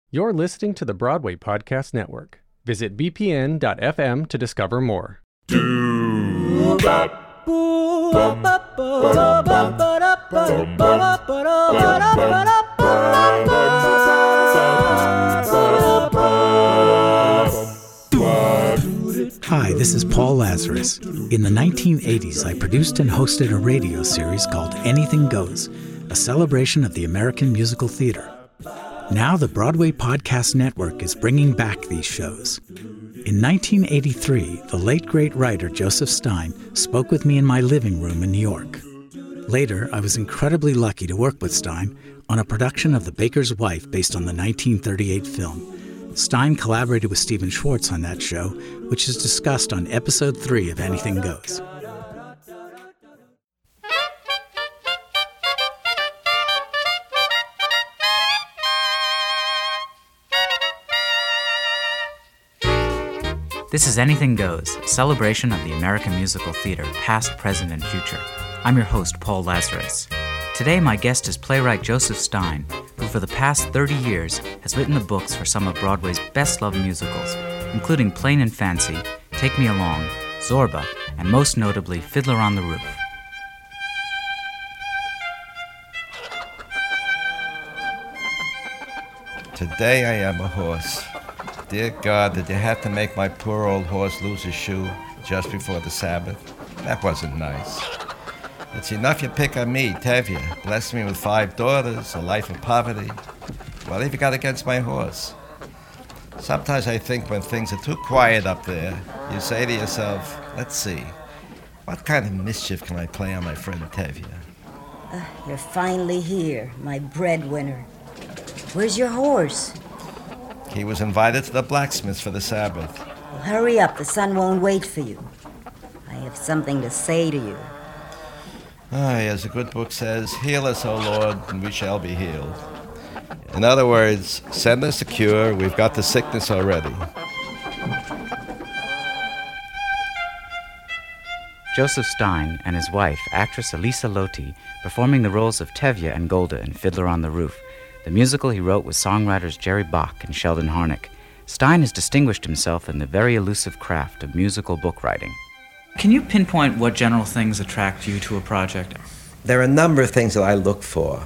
You're listening to the Broadway Podcast Network. Visit bpn.fm to discover more. Hi, this is Paul Lazarus. In the 1980s, I produced and hosted a radio series called Anything Goes, a celebration of the American musical theater. Now the Broadway Podcast Network is bringing back these shows. In 1983, the late great writer Joseph Stein spoke with me in my living room in New York. Later, I was incredibly lucky to work with Stein on a production of The Baker's Wife based on the 1938 film. Stein collaborated with Stephen Schwartz on that show, which is discussed on Episode 3 of Anything Goes. This is Anything Goes, a celebration of the American musical theater, past, present, and future. I'm your host, Paul Lazarus. Today, my guest is playwright Joseph Stein, who for the past 30 years has written the books for some of Broadway's best-loved musicals, including Plain and Fancy, Take Me Along, Zorba, and most notably, Fiddler on the Roof. Today I am a horse. Dear God, did you have to make my poor old horse lose his shoe just before the Sabbath? That wasn't nice. It's enough you pick on me, Tevye. Blessed me with 5 daughters, a life of poverty. What have you got against my horse? Sometimes I think when things are too quiet up there, you say to yourself, let's see, what kind of mischief can I play on my friend Tevye? You're finally here, my breadwinner. Where's your horse? He was invited to the blacksmith for the Sabbath. Well, hurry up, the sun won't wait for you. I have something to say to you. As the good book says, heal us, O Lord, and we shall be healed. In other words, send us a cure, we've got the sickness already. Joseph Stein and his wife, actress Elisa Loti, performing the roles of Tevye and Golde in Fiddler on the Roof, the musical he wrote with songwriters Jerry Bach and Sheldon Harnick. Stein has distinguished himself in the very elusive craft of musical book writing. Can you pinpoint what general things attract you to a project? There are a number of things that I look for.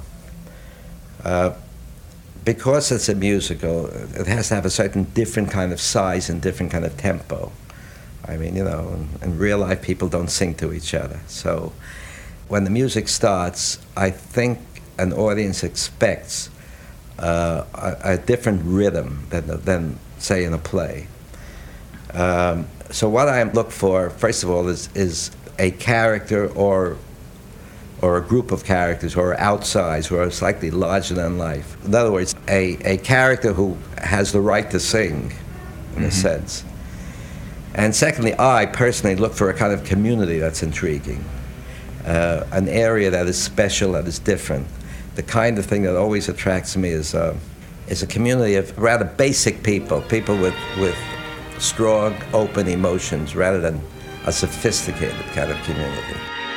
Because it's a musical, it has to have a certain different kind of size and different kind of tempo. I mean, in real life, people don't sing to each other. So when the music starts, I think an audience expects a different rhythm than, say, in a play. So what I look for, first of all, is a character or a group of characters who are outsized, who are slightly larger than life. In other words, a character who has the right to sing, in a sense. And secondly, I personally look for a kind of community that's intriguing, an area that is special, that is different. The kind of thing that always attracts me is a community of rather basic people with strong, open emotions, rather than a sophisticated kind of community.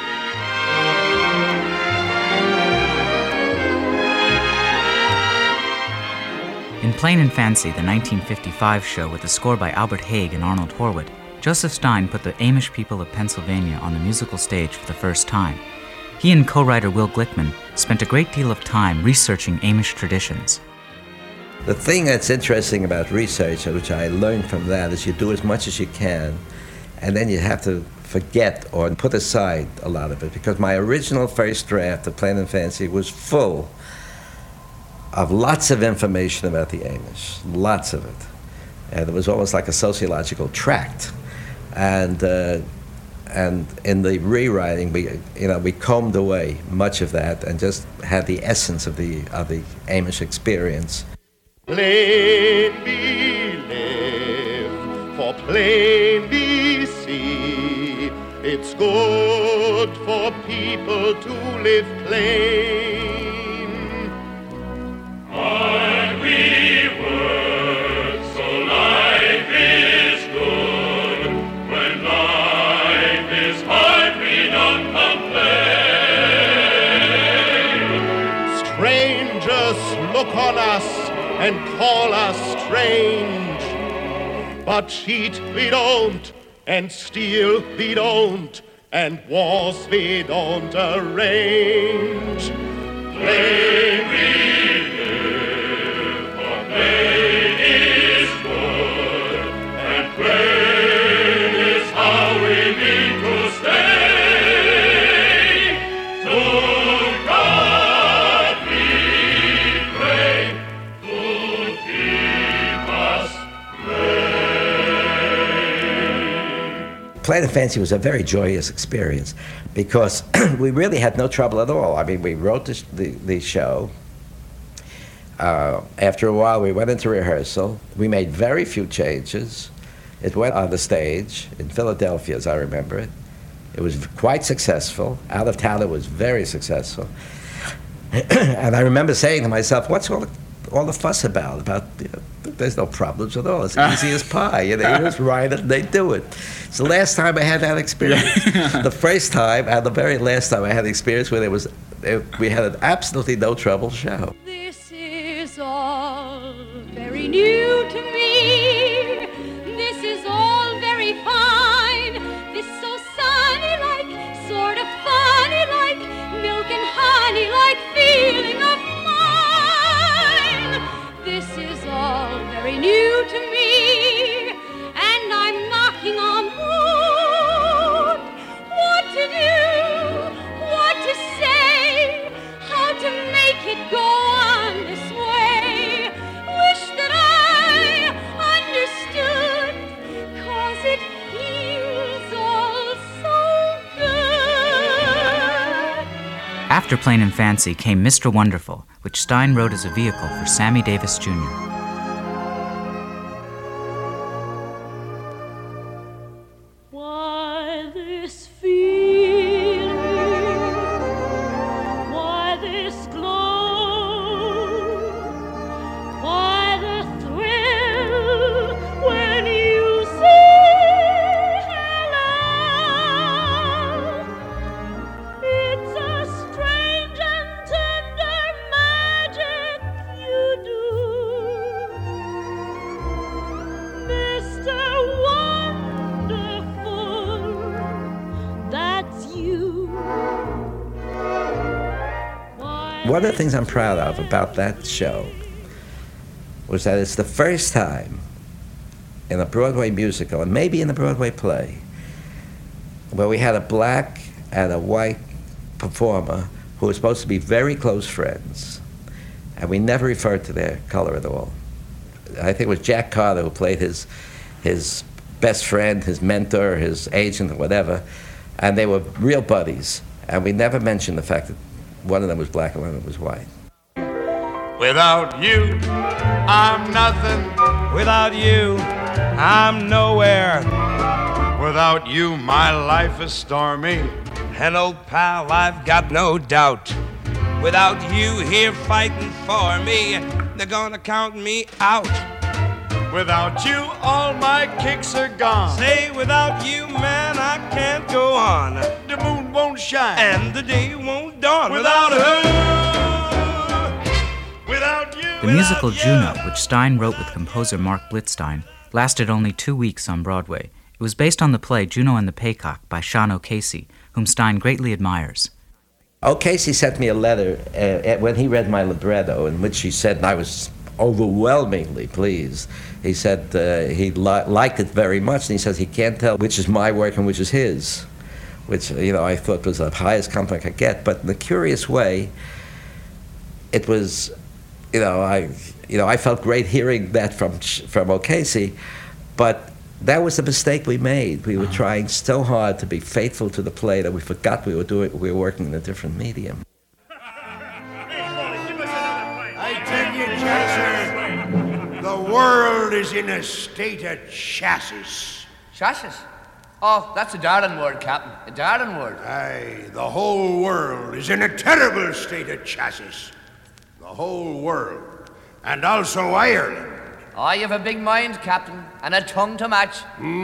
In Plain and Fancy, the 1955 show with a score by Albert Haig and Arnold Horwood, Joseph Stein put the Amish people of Pennsylvania on the musical stage for the first time. He and co-writer Will Glickman spent a great deal of time researching Amish traditions. The thing that's interesting about research, which I learned from that, is you do as much as you can, and then you have to forget or put aside a lot of it, because my original first draft of Plain and Fancy was full of lots of information about the Amish, lots of it. And it was almost like a sociological tract. And in the rewriting, we combed away much of that and just had the essence of the Amish experience. Plain we live, for plain we see. It's good for people to live plain. Aren't we words so life is good? When life is hard, we don't complain. Strangers look on us and call us strange. But cheat we don't, and steal we don't, and wars we don't arrange. Plain we live, for plain is good, and plain is how we mean to stay. To God we pray, to keep us plain. Plain and Fancy was a very joyous experience because we really had no trouble at all. I mean, we wrote the show. After a while, we went into rehearsal. We made very few changes. It went on the stage in Philadelphia, as I remember it. It was quite successful. Out of town, it was very successful. And I remember saying to myself, what's all the fuss about? There's no problems at all. It's easy as pie. You just write it and they do it. It's the last time I had that experience. The first time and the very last time I had the experience where we had an absolutely no trouble show. This is all very new to me. This is all very fine. This so sunny like, sort of funny like, milk and honey like feeling of mine. This is all very new to me, and I'm knocking on wood. What to do, what to say, how to make it go on this way. Wish that I understood, 'cause it feels all so good. After Plain and Fancy came Mr. Wonderful, which Stein wrote as a vehicle for Sammy Davis Jr. Why this feeling? Why this glow? Why the thrill when you say hello? It's a strange and tender magic you do, Mr. Wonderful, that's you. One of the things I'm proud of about that show was that it's the first time in a Broadway musical, and maybe in a Broadway play, where we had a black and a white performer who were supposed to be very close friends, and we never referred to their color at all. I think it was Jack Carter who played his best friend, his mentor, his agent, or whatever, and they were real buddies, and we never mentioned the fact that one of them was black and one of them was white. Without you, I'm nothing. Without you, I'm nowhere. Without you, my life is stormy. And old pal, I've got no doubt. Without you here fighting for me, they're gonna count me out. Without you, all my kicks are gone. Say, without you, man, I can't go on. The moon won't shine. And the day won't dawn Without her. Without you. The musical Juno, which Stein wrote with composer Mark Blitzstein, lasted only 2 weeks on Broadway. It was based on the play Juno and the Paycock by Sean O'Casey, whom Stein greatly admires. O'Casey sent me a letter when he read my libretto, in which he said, and I was overwhelmingly pleased. He said he liked it very much, and he says he can't tell which is my work and which is his, which I thought was the highest compliment I could get. But in a curious way, it was, I felt great hearing that from O'Casey, but that was the mistake we made. We were trying so hard to be faithful to the play that we forgot we were working in a different medium. I tell you, Jackson, the world is in a state of chassis. Chassis? Oh, that's a darling word, Captain. A darling word. Aye, the whole world is in a terrible state of chassis. The whole world. And also Ireland. Oh, you have a big mind, Captain, and a tongue to match.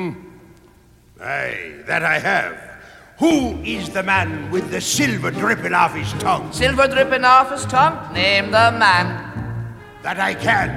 Aye, that I have. Who is the man with the silver dripping off his tongue? Silver dripping off his tongue? Name the man. That I can.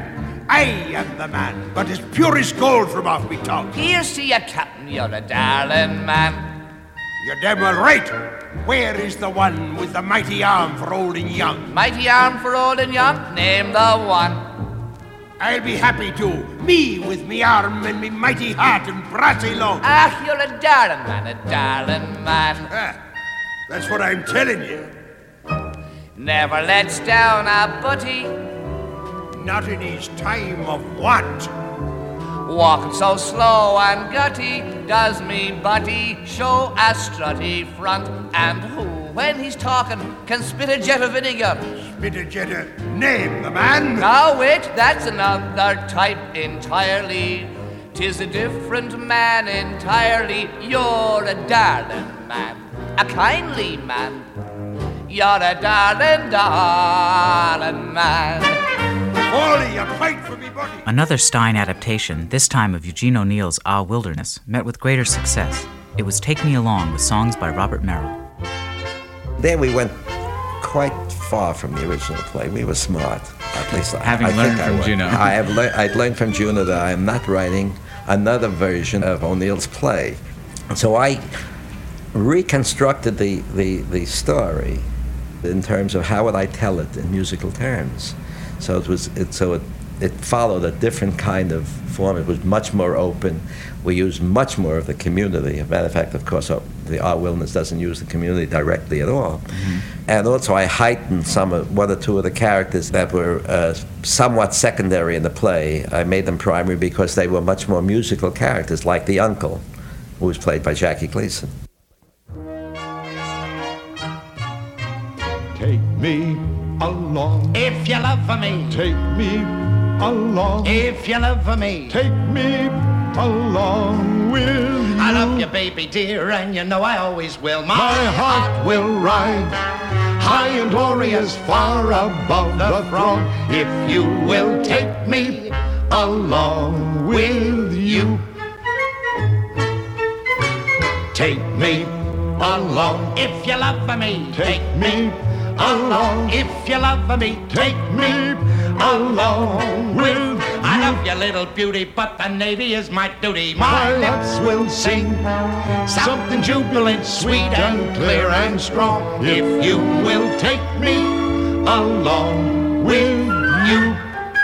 I am the man, but as pure as gold from off me tongue. Here's to you, Captain, you're a darling man. You're damn well right. Where is the one with the mighty arm for old and young? Mighty arm for old and young, name the one. I'll be happy to, me with me arm and me mighty heart and brassy lung. Ah, you're a darling man, a darling man. That's what I'm telling you. Never lets down a butty. Not in his time of want. Walking so slow and gutty, does me butty show a strutty front. And who, when he's talking, can spit a jet of vinegar? Spit a jet of... Name the man. Now wait, that's another type entirely. 'Tis a different man entirely. You're a darling man, a kindly man. You're a darling, darling man. Foley, you fight for me, buddy. Another Stein adaptation, this time of Eugene O'Neill's Ah Wilderness, met with greater success. It was Take Me Along with songs by Robert Merrill. There we went quite far from the original play. We were smart. At least Having I learned think from I was. Juno. I'd learned from Juno that I am not writing another version of O'Neill's play. So I reconstructed the story in terms of how would I tell it in musical terms. So it followed a different kind of form. It was much more open. We used much more of the community. As a matter of fact, of course, the Ah Wilderness doesn't use the community directly at all. Mm-hmm. And also I heightened one or two of the characters that were somewhat secondary in the play. I made them primary because they were much more musical characters, like the uncle, who was played by Jackie Gleason. Take me along. If you love me. Take me along. If you love me. Take me along with you. I love you, baby dear, and you know I always will. My heart will ride high and glorious, far above the throng, if you will take me along with you. Take me along. If you love me. Take me along. If you love me. Take me along with you. I love you, little beauty, but the Navy is my duty. My lips will sing something jubilant, sweet and clear and strong, if you will take me along with you.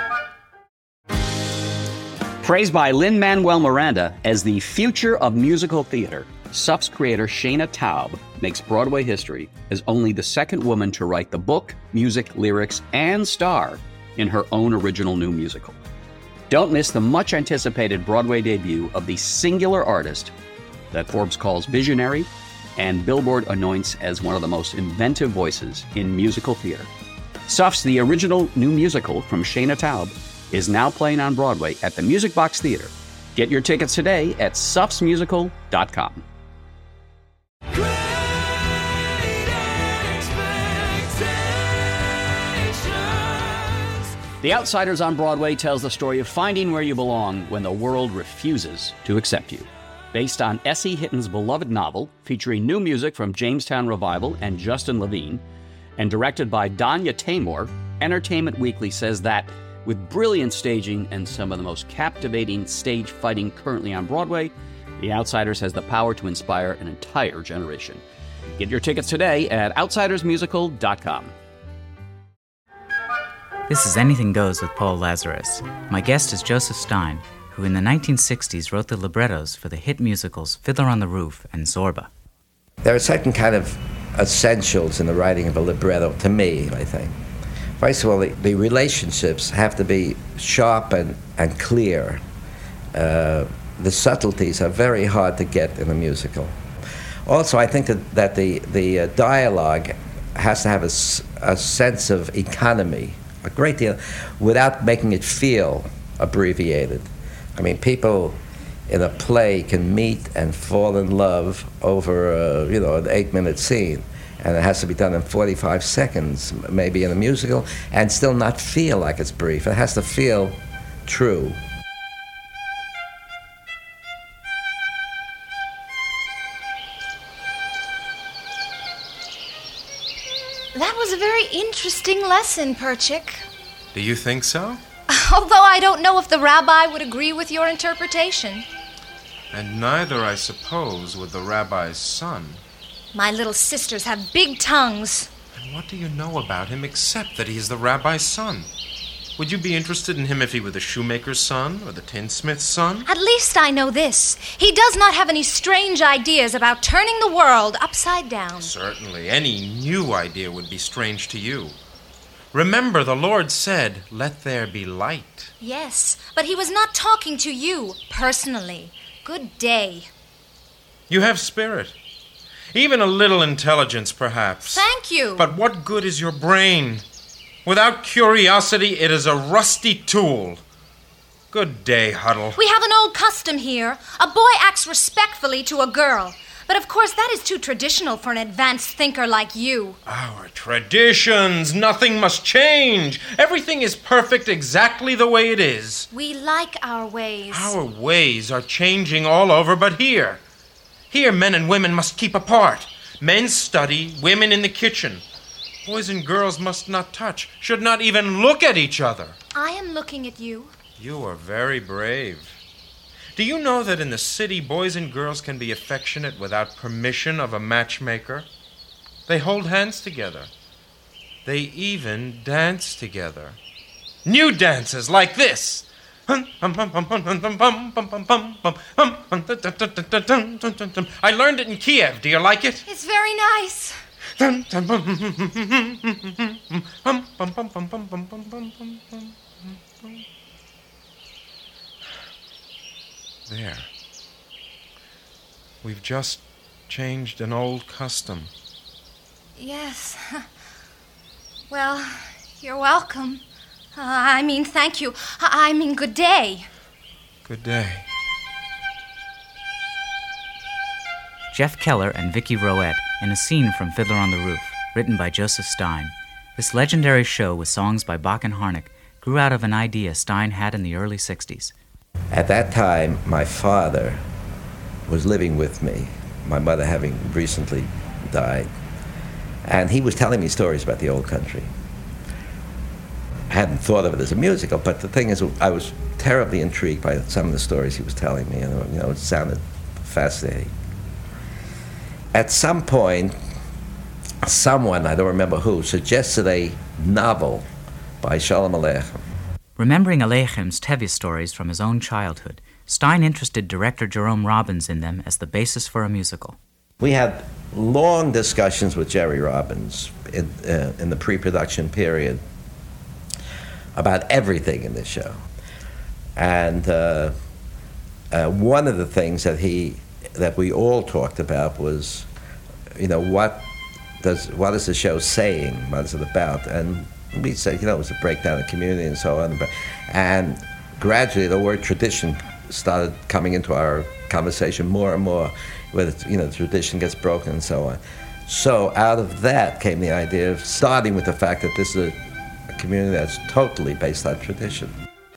Praised by Lin-Manuel Miranda as the future of musical theater, SUF's creator Shana Taub makes Broadway history as only the second woman to write the book, music, lyrics, and star in her own original new musical. Don't miss the much-anticipated Broadway debut of the singular artist that Forbes calls visionary and Billboard anoints as one of the most inventive voices in musical theater. SUF's The Original New Musical from Shana Taub is now playing on Broadway at the Music Box Theater. Get your tickets today at sufsmusical.com. The Outsiders on Broadway tells the story of finding where you belong when the world refuses to accept you. Based on S.E. Hitton's beloved novel, featuring new music from Jamestown Revival and Justin Levine, and directed by Danya Taymor, Entertainment Weekly says that, with brilliant staging and some of the most captivating stage fighting currently on Broadway, The Outsiders has the power to inspire an entire generation. Get your tickets today at outsidersmusical.com. This is Anything Goes with Paul Lazarus. My guest is Joseph Stein, who in the 1960s wrote the librettos for the hit musicals Fiddler on the Roof and Zorba. There are certain kind of essentials in the writing of a libretto, to me, I think. First of all, the relationships have to be sharp and clear. The subtleties are very hard to get in a musical. Also, I think that the dialogue has to have a sense of economy, a great deal, without making it feel abbreviated. I mean, people in a play can meet and fall in love over, an 8-minute scene, and it has to be done in 45 seconds, maybe in a musical, and still not feel like it's brief. It has to feel true. That was a very interesting lesson, Perchik. Do you think so? Although I don't know if the rabbi would agree with your interpretation. And neither, I suppose, would the rabbi's son. My little sisters have big tongues. And what do you know about him except that he is the rabbi's son? Would you be interested in him if he were the shoemaker's son or the tinsmith's son? At least I know this. He does not have any strange ideas about turning the world upside down. Certainly. Any new idea would be strange to you. Remember, the Lord said, "Let there be light." Yes, but he was not talking to you personally. Good day. You have spirit. Even a little intelligence, perhaps. Thank you. But what good is your brain? Without curiosity, it is a rusty tool. Good day, Huddle. We have an old custom here. A boy acts respectfully to a girl. But of course, that is too traditional for an advanced thinker like you. Our traditions. Nothing must change. Everything is perfect exactly the way it is. We like our ways. Our ways are changing all over but here. Here, men and women must keep apart. Men study, women in the kitchen. Boys and girls must not touch, should not even look at each other. I am looking at you. You are very brave. Do you know that in the city, boys and girls can be affectionate without permission of a matchmaker? They hold hands together. They even dance together. New dances like this. I learned it in Kiev. Do you like it? It's very nice. There. We've just changed an old custom. Yes. Well, you're welcome. Thank you. Good day. Good day. Jeff Keller and Vicki Roet in a scene from Fiddler on the Roof, written by Joseph Stein. This legendary show with songs by Bach and Harnick grew out of an idea Stein had in the early 60s. At that time, my father was living with me, my mother having recently died, and he was telling me stories about the old country. I hadn't thought of it as a musical, but the thing is, I was terribly intrigued by some of the stories he was telling me, and it sounded fascinating. At some point, someone, I don't remember who, suggested a novel by Shalom Aleichem. Remembering Aleichem Tevye stories from his own childhood, Stein interested director Jerome Robbins in them as the basis for a musical. We had long discussions with Jerry Robbins in the pre-production period about everything in this show. And one of the things that we all talked about was, what is the show saying? What is it about? And we said, it was a breakdown of community and so on. And gradually the word tradition started coming into our conversation more and more, where tradition gets broken and so on. So out of that came the idea of starting with the fact that this is a community that's totally based on tradition.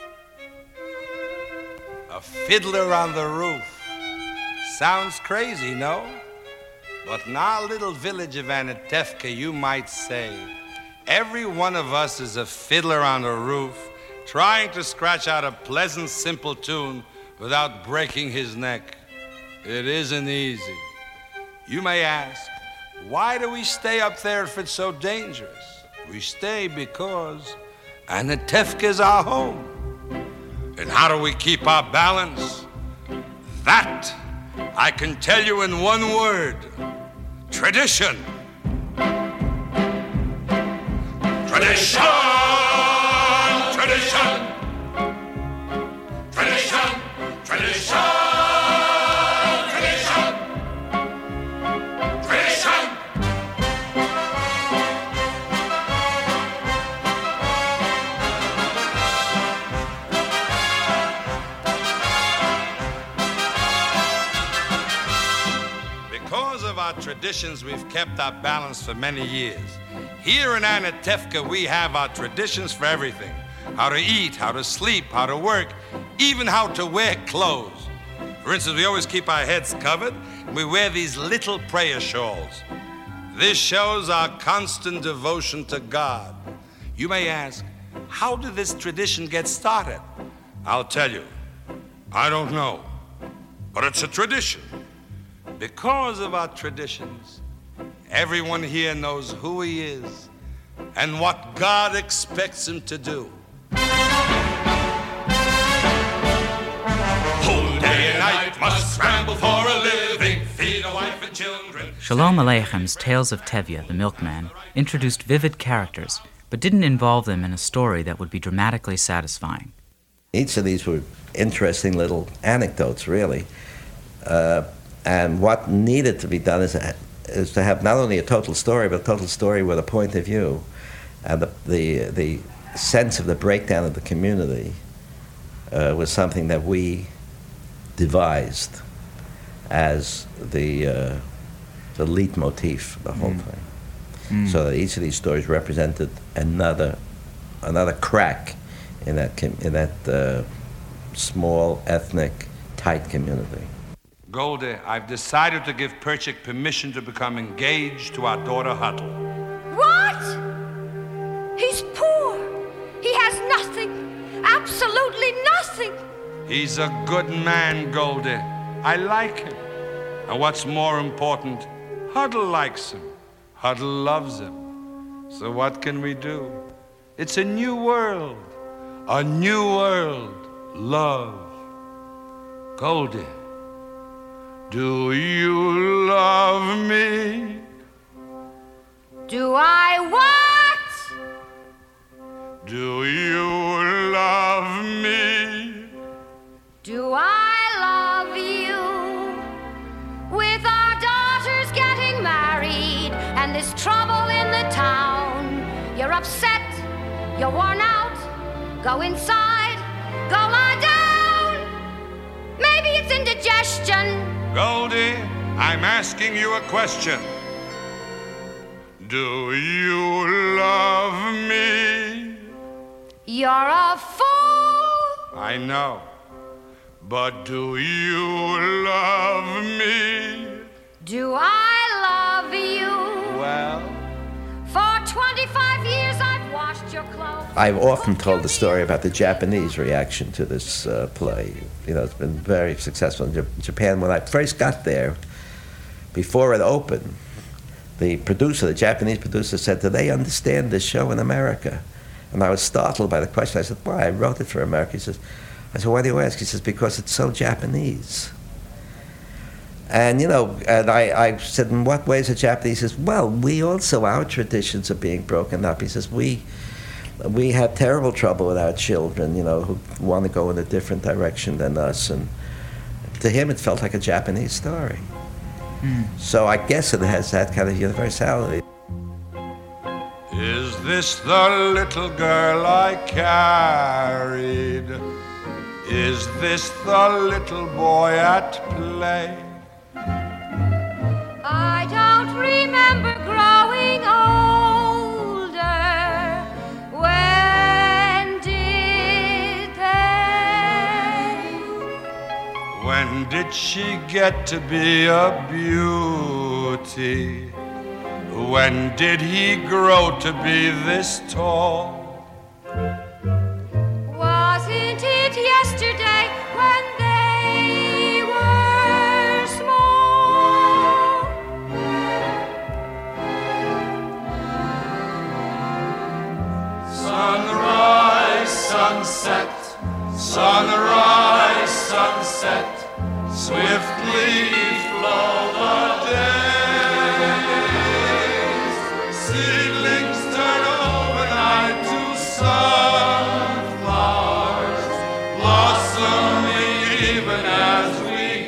A fiddler on the roof. Sounds crazy, no? But in our little village of Anatevka, you might say, every one of us is a fiddler on the roof, trying to scratch out a pleasant, simple tune without breaking his neck. It isn't easy. You may ask, why do we stay up there if it's so dangerous? We stay because Anatevka's our home. And how do we keep our balance? That I can tell you in one word: tradition. Tradition! Tradition! Tradition! Tradition! Tradition! Tradition! Because of our traditions, we've kept our balance for many years. Here in Anatevka, we have our traditions for everything. How to eat, how to sleep, how to work, even how to wear clothes. For instance, we always keep our heads covered, and we wear these little prayer shawls. This shows our constant devotion to God. You may ask, How did this tradition get started? I'll tell you. I don't know. But it's a tradition. Because of our traditions, everyone here knows who he is and what God expects him to do. Whole day and night must scramble for a living, feed a wife and children. Shalom Aleicham's Tales of Tevye, the Milkman, introduced vivid characters, but didn't involve them in a story that would be dramatically satisfying. Each of these were interesting little anecdotes, really. And what needed to be done is to have not only a total story, but a total story with a point of view. And the sense of the breakdown of the community was something that we devised as the leitmotif, the whole thing. So that each of these stories represented another crack in that small, ethnic, tight community. Goldie, I've decided to give Perchik permission to become engaged to our daughter Huddle. What? He's poor. He has nothing. Absolutely nothing. He's a good man, Goldie. I like him. And what's more important, Huddle likes him. Huddle loves him. So what can we do? It's a new world. A new world. Love. Goldie, do you love me? Do I what? Do you love me? Do I love you? With our daughters getting married and this trouble in the town, you're upset, you're worn out. Go inside, go lie down. Maybe it's indigestion. Goldie, I'm asking you a question. Do you love me? You're a fool. I know. But do you love me? Do I love you? Well? For 25 years I've washed your clothes. I've often told the story about the Japanese reaction to this play. You know, it's been very successful in Japan. When I first got there, before it opened, the Japanese producer said, "Do they understand this show in America?" And I was startled by the question. I said, "Why? I wrote it for America." He says, I said, "Why do you ask?" He says, "Because it's so Japanese." And, you know, and I said, "In what ways are Japanese?" He says, "Well, we also, our traditions are being broken up." He says, we have terrible trouble with our children, you know, who want to go in a different direction than us. And to him, it felt like a Japanese story. So I guess it has that kind of universality. Is this the little girl I carried? Is this the little boy at play? I don't remember growing older. When did they? When did she get to be a beauty? When did he grow to be this tall? Wasn't it yesterday when they were small? Sunrise, sunset, sunrise, sunset, swiftly flow the days. Seedlings turn overnight to sunflowers, blossoming even as we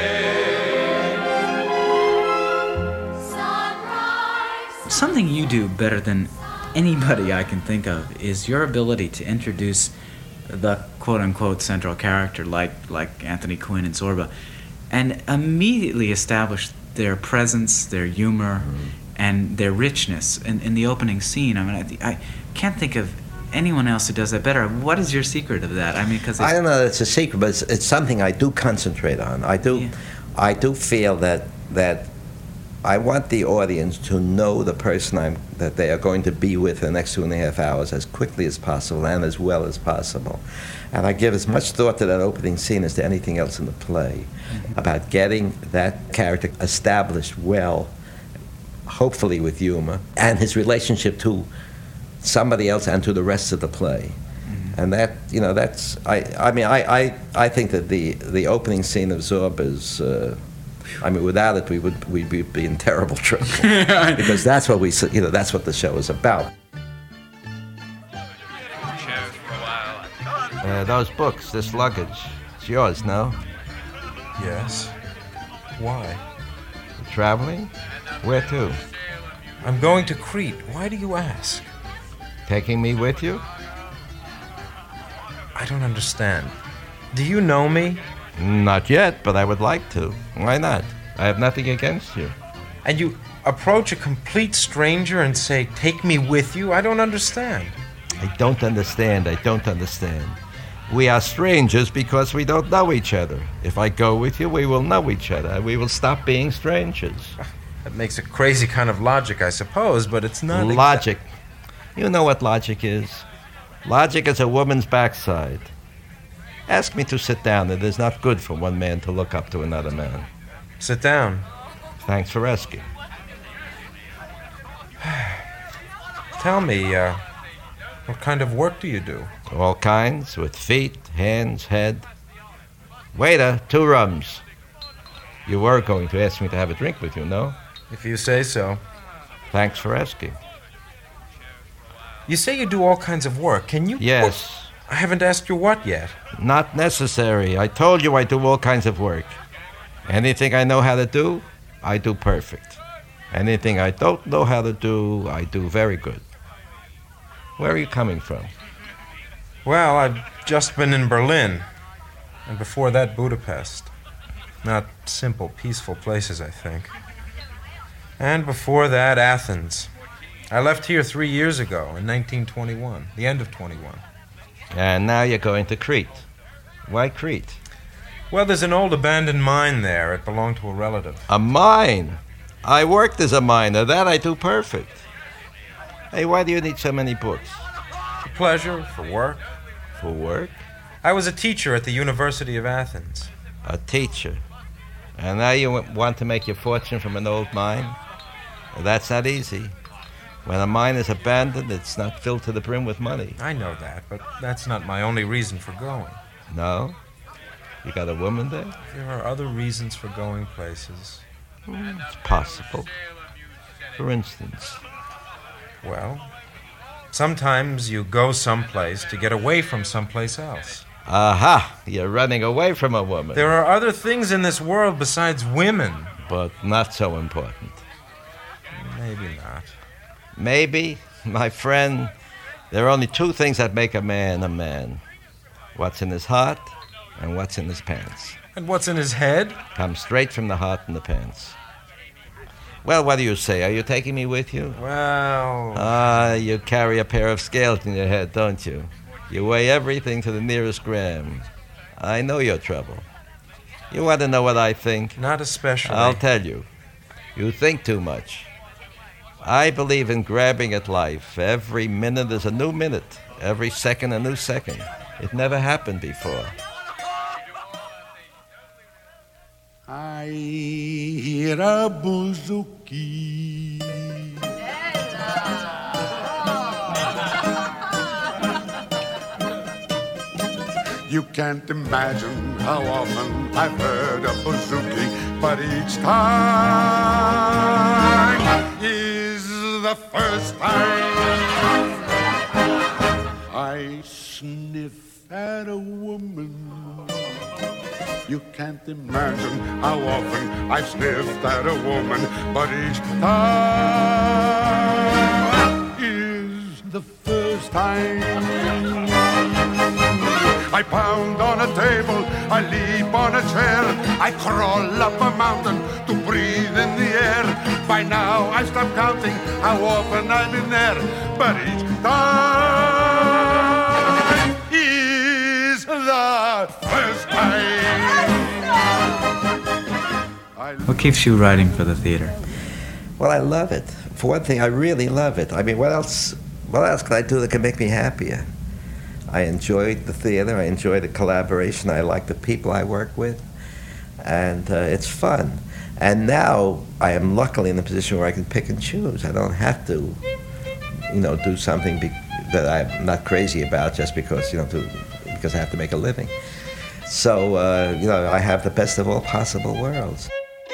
gaze. Sunrise. Something you do better than anybody I can think of is your ability to introduce the quote-unquote central character like Anthony Quinn and Zorba and immediately establish their presence, their humor, and their richness in the opening scene. I mean, I can't think of anyone else who does that better. What is your secret of that? I mean, because I don't know that it's a secret, but it's something I do concentrate on. I do feel that I want the audience to know the person that they are going to be with the next 2.5 hours as quickly as possible and as well as possible. And I give as much thought to that opening scene as to anything else in the play, about getting that character established well, hopefully with humor, and his relationship to somebody else and to the rest of the play. And that, that's, I think that the opening scene of Zorba is, without it, we'd be in terrible trouble. Because that's what that's what the show is about. Those books, this luggage, it's yours, no? Yes. Why? You're traveling? Where to? I'm going to Crete. Why do you ask? Taking me with you? I don't understand. Do you know me? Not yet, but I would like to. Why not? I have nothing against you. And you approach a complete stranger and say, take me with you? I don't understand. I don't understand. We are strangers because we don't know each other. If I go with you, we will know each other. We will stop being strangers. That makes a crazy kind of logic, I suppose, but it's not... Logic. You know what logic is. Logic is a woman's backside. Ask me to sit down. It is not good for one man to look up to another man. Sit down. Thanks for asking. Tell me, what kind of work do you do? All kinds, with feet, hands, head. Waiter, 2 rums. You were going to ask me to have a drink with you, no? If you say so. Thanks for asking. You say you do all kinds of work. Can you... Yes. I haven't asked you what yet. Not necessary. I told you I do all kinds of work. Anything I know how to do, I do perfect. Anything I don't know how to do, I do very good. Where are you coming from? Well, I've just been in Berlin. And before that, Budapest. Not simple, peaceful places, I think. And before that, Athens. I left here 3 years ago, in 1921, the end of 21. And now you're going to Crete. Why Crete? Well, there's an old abandoned mine there. It belonged to a relative. A mine? I worked as a miner. That I do perfect. Hey, why do you need so many books? For pleasure, for work. For work? I was a teacher at the University of Athens. A teacher? And now you want to make your fortune from an old mine? Well, that's not easy. When a mine is abandoned, it's not filled to the brim with money. I know that, but that's not my only reason for going. No? You got a woman there? There are other reasons for going places. It's possible. For instance? Well, sometimes you go someplace to get away from someplace else. Aha! You're running away from a woman. There are other things in this world besides women. But not so important. Maybe not. Maybe, my friend, there are only 2 things that make a man. What's in his heart and what's in his pants. And what's in his head? Comes straight from the heart and the pants. Well, what do you say? Are you taking me with you? Well... you carry a pair of scales in your head, don't you? You weigh everything to the nearest gram. I know your trouble. You want to know what I think? Not especially. I'll tell you. You think too much. I believe in grabbing at life. Every minute is a new minute. Every second a new second. It never happened before. I hear a bouzouki. You can't imagine how often I've heard a bouzouki, but each time is the first time I sniff at a woman. You can't imagine how often I've sniffed at a woman, but each time is the first time. I pound on a table, I leap on a chair, I crawl up a mountain to breathe in the air. By now I've stopped counting how often I've been there, but each time is the first time. What keeps you writing for the theater? Well, I love it. For one thing, I really love it. I mean, what else can I do that can make me happier? I enjoy the theater. I enjoy the collaboration. I like the people I work with. And it's fun. And now I am luckily in a position where I can pick and choose. I don't have to, do something that I'm not crazy about just because, because I have to make a living. So, I have the best of all possible worlds.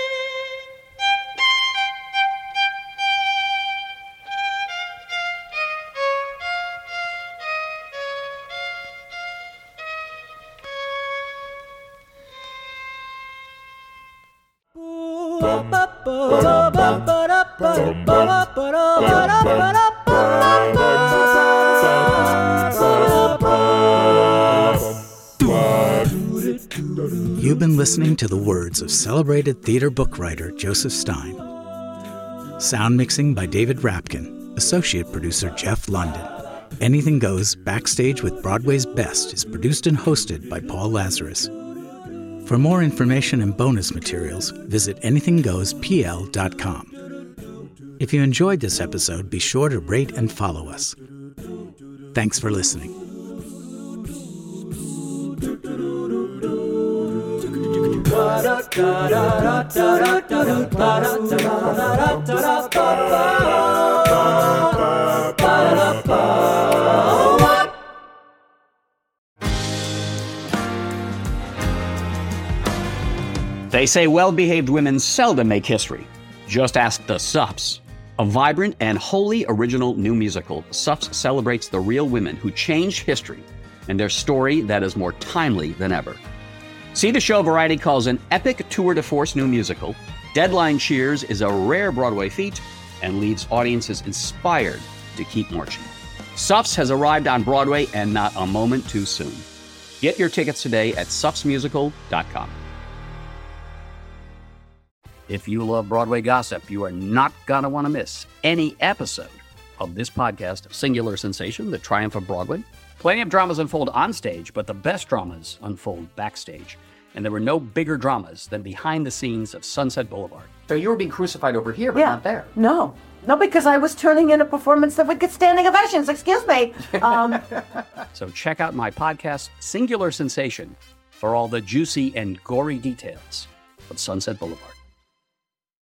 You've been listening to the words of celebrated theater book writer Joseph Stein. Sound mixing by David Rapkin, associate producer Jeff London. Anything Goes Backstage with Broadway's Best is produced and hosted by Paul Lazarus. For more information and bonus materials, visit anythinggoespl.com. If you enjoyed this episode, be sure to rate and follow us. Thanks for listening. They say well-behaved women seldom make history. Just ask the Suffs. A vibrant and wholly original new musical, Suffs celebrates the real women who changed history and their story that is more timely than ever. See the show Variety calls an epic tour de force new musical. Deadline cheers is a rare Broadway feat and leaves audiences inspired to keep marching. Suffs has arrived on Broadway and not a moment too soon. Get your tickets today at suffsmusical.com. If you love Broadway gossip, you are not going to want to miss any episode of this podcast, Singular Sensation, The Triumph of Broadway. Plenty of dramas unfold on stage, but the best dramas unfold backstage. And there were no bigger dramas than behind the scenes of Sunset Boulevard. So you were being crucified over here, but not there. No, because I was turning in a performance that would get standing ovations. Excuse me. So check out my podcast, Singular Sensation, for all the juicy and gory details of Sunset Boulevard.